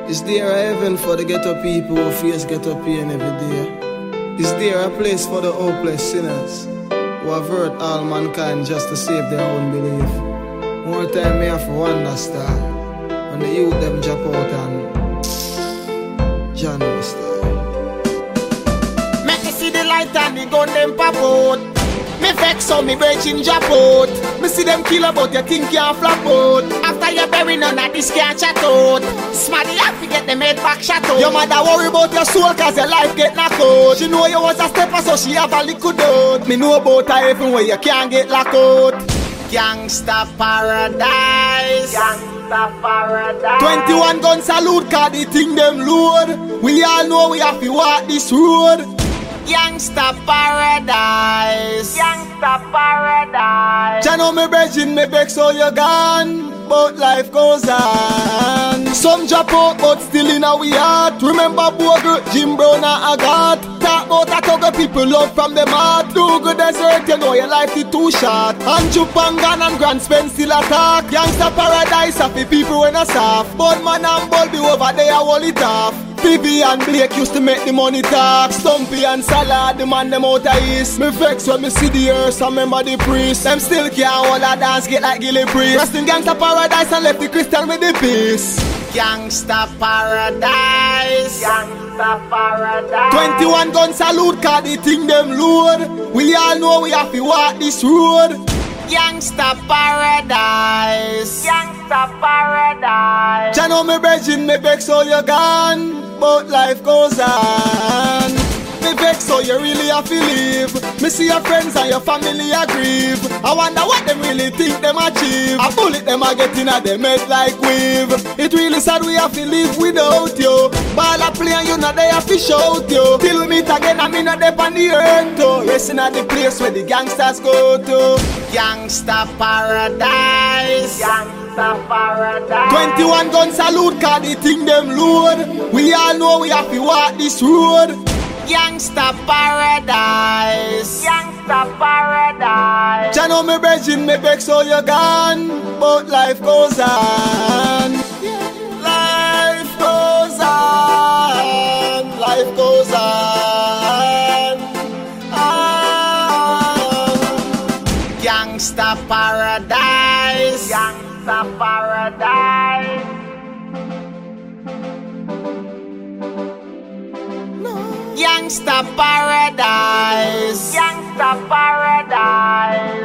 Is there a heaven for the ghetto people who face ghetto pain every day? Is there a place for the hopeless sinners who have hurt all mankind just to save their own belief? More time me have to wonder star when the youth them drop out and John will star. Make me see the light and the gun them pop out. Me vex so me virgin drop out. Me see them kill about you think you flop out. After you bury none of this can't chat out. Smarty have to get them head back shot out. Your mother worry about your soul cause your life get knocked out. She know you was a stepper so she have a liquid out. Me know about her even where you can't get locked out. Gangsta paradise. Gangsta paradise. 21 gun salute cause the thing them load. We all know we have to walk this road. Gangsta paradise. Gangsta paradise. Jah know me virgin, me vex so you gone, but life goes on. Some drop out, but still in our heart. Remember Bogle, Jim Brown and Agatha. Talk about a couple people love from them heart. Do good desert, you know your life is too short. Andrew Pangan and Grand Spence still attack. Gangsta paradise, happy people when I soft. But man and Bulby over there, hold it off. Phoebe and Blake used to make the money talk. Stumpy and Salad, the man them out of east. Me vex when me see the earth, I remember the priest. Them still can't hold a dance, get like Gilly Priest. Rest in Gangsta paradise and left the Christian with the peace. Gangsta paradise. Gangsta paradise. 21 gun salute cause the thing them load. We all know we have to walk this road. Gangsta paradise. Gangsta paradise. Jah know me virgin, me vex so you gone, but life goes on. Me vex so you really have to live. Me see your friends and your family a grieve. I wonder what them really think them achieve. A bullet them a get in a them head like weave. It really sad we have to live without you. Ball a play and you not there to shout you. Till we meet again and me not there on the earth too. Resting at the place where the gangsters go to. Gangsta paradise. Gangsta paradise. 21 gun salute cause the thing them load. We all know we have to walk this road. Gangsta paradise. Gangsta paradise. Jah know me virgin, me vex so you gone, but life goes on. Life goes on. Life goes on. Gangsta paradise. Gangsta paradise. Gangsta paradise. Gangsta paradise.